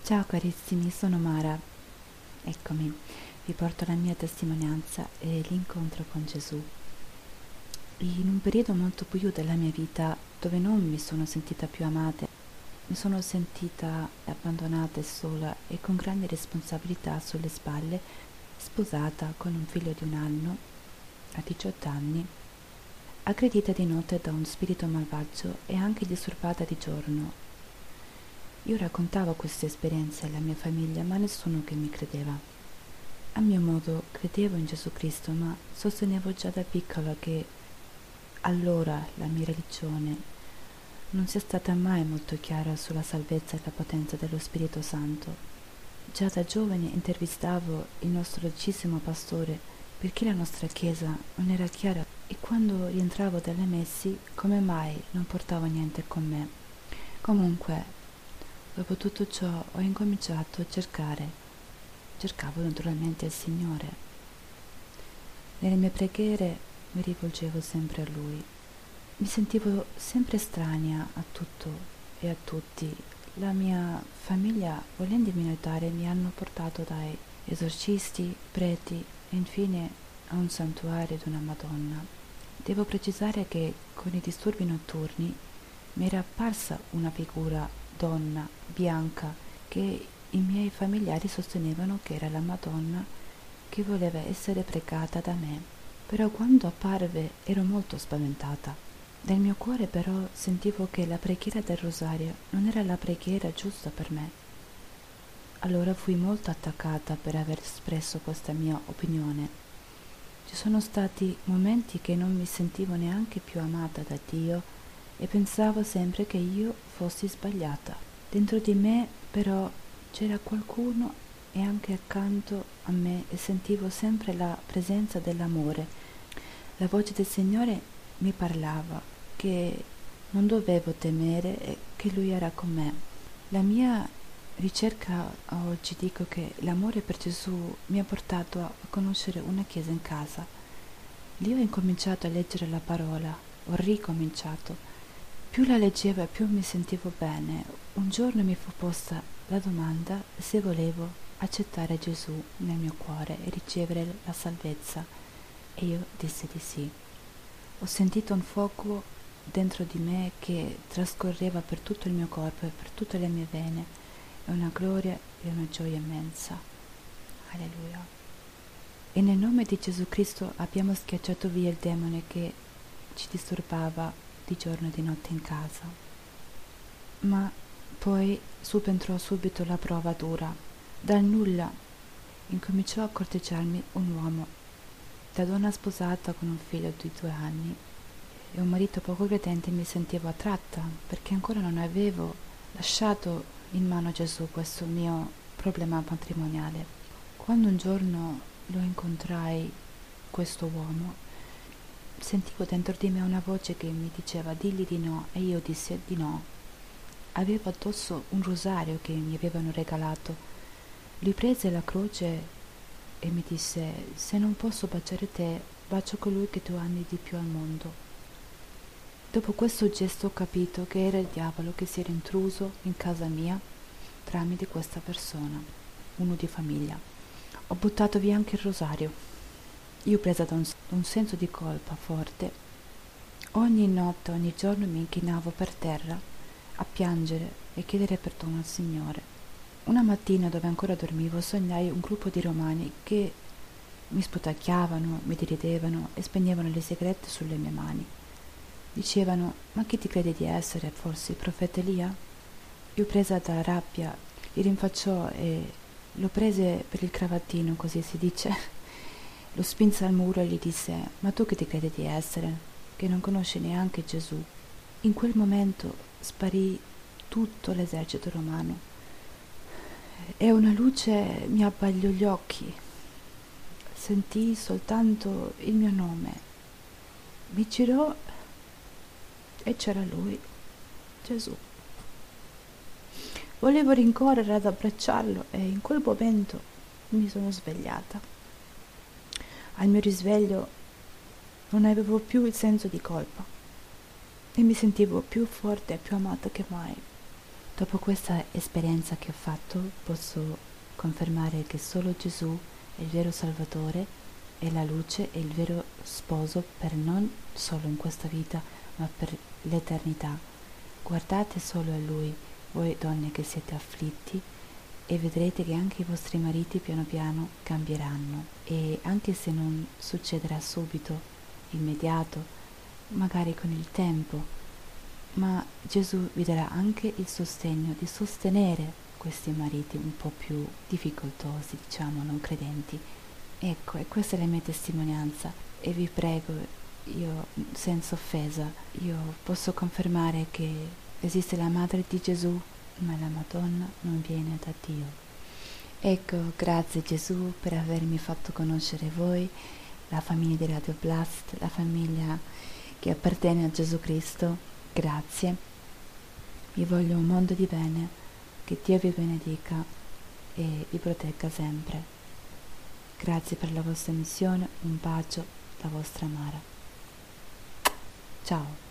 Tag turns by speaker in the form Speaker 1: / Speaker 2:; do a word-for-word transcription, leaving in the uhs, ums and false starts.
Speaker 1: Ciao carissimi, sono Mara. Eccomi, vi porto la mia testimonianza e l'incontro con Gesù. In un periodo molto buio della mia vita, dove non mi sono sentita più amata, mi sono sentita abbandonata e sola e con grandi responsabilità sulle spalle, sposata con un figlio di un anno, a diciotto anni, aggredita di notte da un spirito malvagio e anche disturbata di giorno. Io raccontavo queste esperienze alla mia famiglia, ma nessuno che mi credeva. A mio modo credevo in Gesù Cristo, ma sostenevo già da piccola che allora la mia religione non sia stata mai molto chiara sulla salvezza e la potenza dello Spirito Santo. Già da giovane intervistavo il nostro dolcissimo pastore perché la nostra chiesa non era chiara e quando rientravo dalle messi come mai non portavo niente con me. Comunque, dopo tutto ciò ho incominciato a cercare. Cercavo naturalmente il Signore. Nelle mie preghiere mi rivolgevo sempre a Lui. Mi sentivo sempre estranea a tutto e a tutti. La mia famiglia, volendomi aiutare, mi hanno portato dai esorcisti, preti e infine a un santuario di una Madonna. Devo precisare che con i disturbi notturni mi era apparsa una figura donna bianca che i miei familiari sostenevano che era la Madonna che voleva essere pregata da me. Però quando apparve ero molto spaventata. Nel mio cuore però sentivo che la preghiera del rosario non era la preghiera giusta per me. Allora fui molto attaccata per aver espresso questa mia opinione. Ci sono stati momenti che non mi sentivo neanche più amata da Dio e pensavo sempre che io fossi sbagliata. Dentro di me però c'era qualcuno e anche accanto a me e sentivo sempre la presenza dell'amore. La voce del Signore mi parlava che non dovevo temere e che Lui era con me. La mia ricerca oggi dico che l'amore per Gesù mi ha portato a conoscere una chiesa in casa. Lì ho incominciato a leggere la parola, ho ricominciato. Più la leggevo e più mi sentivo bene. Un giorno mi fu posta la domanda se volevo accettare Gesù nel mio cuore e ricevere la salvezza e io dissi di sì. Ho sentito un fuoco dentro di me che trascorreva per tutto il mio corpo e per tutte le mie vene e una gloria e una gioia immensa. Alleluia. E nel nome di Gesù Cristo abbiamo schiacciato via il demone che ci disturbava di giorno e di notte in casa. Ma poi subentrò subito la prova dura. Dal nulla incominciò a corteggiarmi un uomo. Da donna sposata con un figlio di due anni e un marito poco credente mi sentivo attratta perché ancora non avevo lasciato in mano a Gesù questo mio problema matrimoniale. Quando un giorno lo incontrai, questo uomo, sentivo dentro di me una voce che mi diceva digli di no e io dissi di no. Avevo addosso un rosario che mi avevano regalato. Lui prese la croce e mi disse se non posso baciare te, bacio colui che tu ami di più al mondo. Dopo questo gesto ho capito che era il diavolo che si era intruso in casa mia tramite questa persona, uno di famiglia. Ho buttato via anche il rosario. Io presa da un, un senso di colpa forte, ogni notte, ogni giorno mi inchinavo per terra a piangere e chiedere perdono al Signore. Una mattina, dove ancora dormivo, sognai un gruppo di romani che mi sputacchiavano, mi deridevano e spegnevano le sigarette sulle mie mani. Dicevano, ma chi ti credi di essere, forse il profeta Elia? Io presa da rabbia, li rinfacciò e lo prese per il cravattino, così si dice. Lo spinse al muro e gli disse, ma tu che ti credi di essere, che non conosci neanche Gesù? In quel momento sparì tutto l'esercito romano e una luce mi abbagliò gli occhi. Sentii soltanto il mio nome. Mi girò e c'era lui, Gesù. Volevo rincorrere ad abbracciarlo e in quel momento mi sono svegliata. Al mio risveglio non avevo più il senso di colpa e mi sentivo più forte e più amata che mai. Dopo questa esperienza che ho fatto, posso confermare che solo Gesù è il vero Salvatore, è la luce, è il vero sposo per non solo in questa vita, ma per l'eternità. Guardate solo a Lui, voi donne che siete afflitti, e vedrete che anche i vostri mariti piano piano cambieranno. E anche se non succederà subito, immediato, magari con il tempo, ma Gesù vi darà anche il sostegno di sostenere questi mariti un po' più difficoltosi, diciamo, non credenti. Ecco, e questa è la mia testimonianza, e vi prego, io senza offesa, io posso confermare che esiste la madre di Gesù, ma la Madonna non viene da Dio. Ecco, grazie Gesù per avermi fatto conoscere voi, la famiglia di Radio Blast, la famiglia che appartiene a Gesù Cristo. Grazie, vi voglio un mondo di bene, che Dio vi benedica e vi protegga sempre. Grazie per la vostra missione, un bacio da vostra Mara. Ciao.